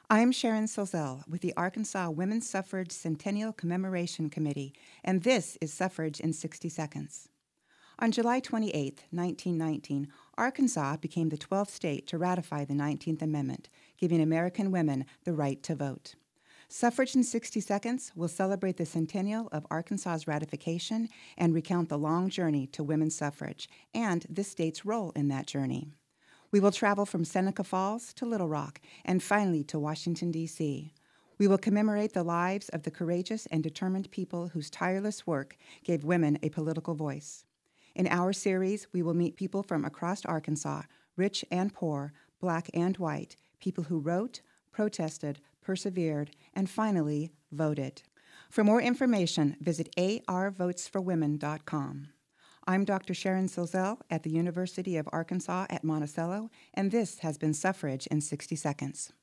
I'm Sharon Silzel with the Arkansas Women's Suffrage Centennial Commemoration Committee, and this is Suffrage in 60 Seconds. On July 28, 1919, Arkansas became the 12th state to ratify the 19th Amendment, giving American women the right to vote. Suffrage in 60 Seconds will celebrate the centennial of Arkansas's ratification and recount the long journey to women's suffrage and this state's role in that journey. We will travel from Seneca Falls to Little Rock and finally to Washington, D.C. We will commemorate the lives of the courageous and determined people whose tireless work gave women a political voice. In our series, we will meet people from across Arkansas, rich and poor, black and white, people who wrote, protested, persevered, and finally voted. For more information, visit arvotesforwomen.com. I'm Dr. Sharon Silzel at the University of Arkansas at Monticello, and this has been Suffrage in 60 Seconds.